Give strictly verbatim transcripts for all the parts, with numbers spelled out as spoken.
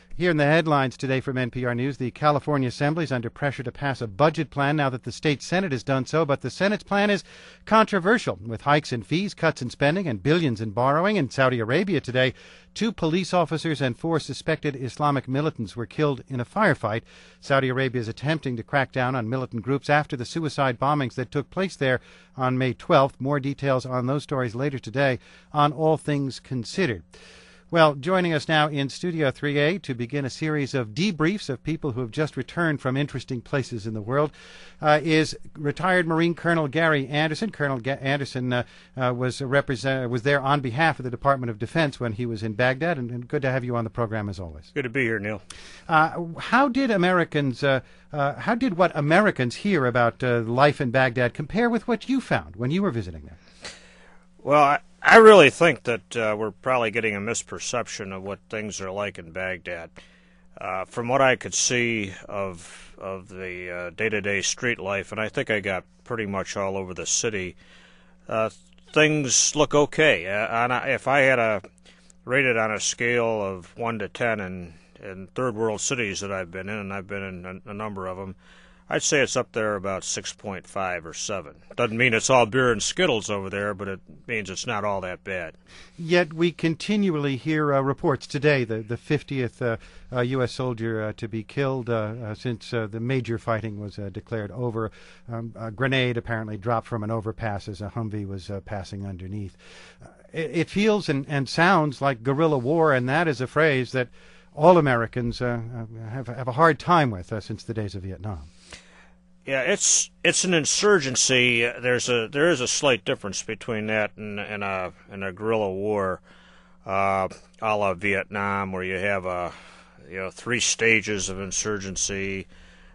Here in the headlines today from N P R News, the California Assembly is under pressure to pass a budget plan now that the state Senate has done so, but the Senate's plan is controversial, with hikes in fees, cuts in spending, and billions in borrowing. In Saudi Arabia today, two police officers and four suspected Islamic militants were killed in a firefight. Saudi Arabia is attempting to crack down on militant groups after the suicide bombings that took place there on May twelfth. More details on those stories later today on All Things Considered. Well, joining us now in Studio three A to begin a series of debriefs of people who have just returned from interesting places in the world uh, is retired Marine Colonel Gary Anderson. Colonel Ga- Anderson uh, uh, was a represent- was there on behalf of the Department of Defense when he was in Baghdad, and, and good to have you on the program as always. Good to be here, Neil. Uh, how did Americans, uh, uh, how did what Americans hear about uh, life in Baghdad compare with what you found when you were visiting there? Well, I, I really think that uh, we're probably getting a misperception of what things are like in Baghdad. Uh, from what I could see of of the uh, day-to-day street life, and I think I got pretty much all over the city, uh, things look okay. Uh, and I, if I had a rated on a scale of one to ten in, in third world cities that I've been in, and I've been in a, a number of them, I'd say it's up there about six point five or seven. Doesn't mean it's all beer and Skittles over there, but it means it's not all that bad. Yet we continually hear uh, reports today, the, the fiftieth uh, uh, U S soldier uh, to be killed uh, uh, since uh, the major fighting was uh, declared over. Um, a grenade apparently dropped from an overpass as a Humvee was uh, passing underneath. Uh, it, it feels and, and sounds like guerrilla war, and that is a phrase that all Americans uh, have, have a hard time with uh, since the days of Vietnam. Yeah, it's it's an insurgency. There's a there is a slight difference between that and, and a and a guerrilla war, uh, a la Vietnam, where you have a you know three stages of insurgency,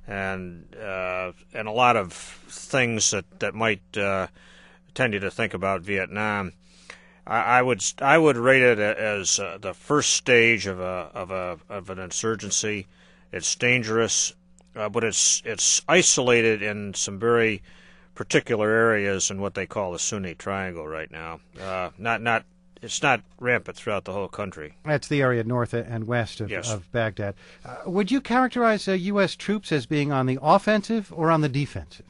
and uh, and a lot of things that that might uh, tend you to think about Vietnam. I, I would I would rate it as uh, the first stage of a of a of an insurgency. It's dangerous. Uh, but it's it's isolated in some very particular areas in what they call the Sunni Triangle right now. Uh, not not it's not rampant throughout the whole country. That's the area north and west of, yes. of Baghdad. Uh, would you characterize uh, U S troops as being on the offensive or on the defensive?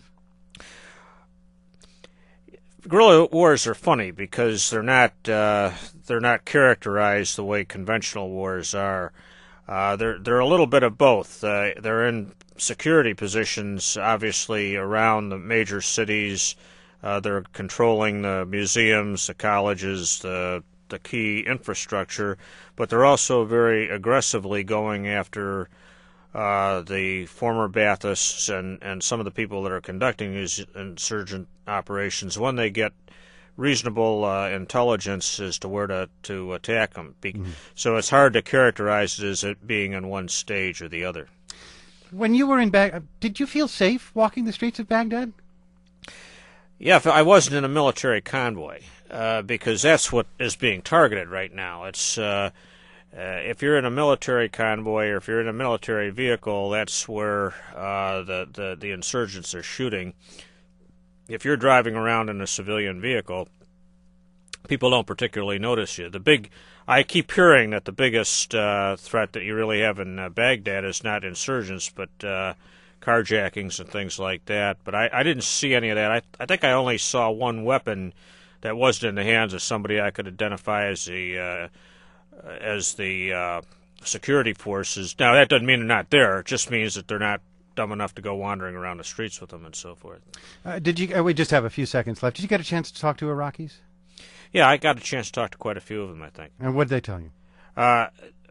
Guerrilla wars are funny because they're not uh, they're not characterized the way conventional wars are. Uh, they're they're a little bit of both. Uh, they're in security positions, obviously, around the major cities. Uh, they're controlling the museums, the colleges, the the key infrastructure, but they're also very aggressively going after uh, the former Baathists and, and some of the people that are conducting these insurgent operations when they get reasonable uh, intelligence as to where to, to attack them. Be- mm-hmm. So it's hard to characterize it as it being in one stage or the other. When you were in Baghdad, did you feel safe walking the streets of Baghdad? Yeah, I wasn't in a military convoy uh, because that's what is being targeted right now. It's uh, uh, if you're in a military convoy or if you're in a military vehicle, that's where uh, the, the, the insurgents are shooting. If you're driving around in a civilian vehicle, people don't particularly notice you. The big, I keep hearing that the biggest uh, threat that you really have in uh, Baghdad is not insurgents, but uh, carjackings and things like that. But I, I didn't see any of that. I, I think I only saw one weapon that wasn't in the hands of somebody I could identify as the uh, as the uh, security forces. Now that doesn't mean they're not there. It just means that they're not dumb enough to go wandering around the streets with them and so forth. Uh, did you? Uh, we just have a few seconds left. Did you get a chance to talk to Iraqis? Yeah, I got a chance to talk to quite a few of them, I think. And what did they tell you? Uh,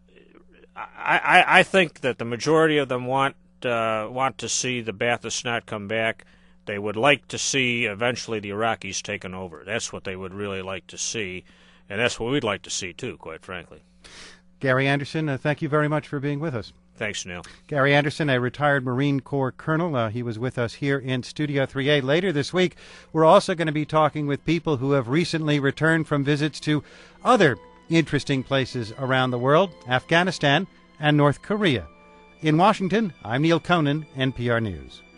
I, I, I think that the majority of them want uh, want to see the Baathists not come back. They would like to see eventually the Iraqis taken over. That's what they would really like to see, and that's what we'd like to see too, quite frankly. Gary Anderson, uh, thank you very much for being with us. Thanks, Neil. Gary Anderson, a retired Marine Corps colonel. Uh, he was with us here in Studio three A. Later this week, we're also going to be talking with people who have recently returned from visits to other interesting places around the world, Afghanistan and North Korea. In Washington, I'm Neil Conan, N P R News.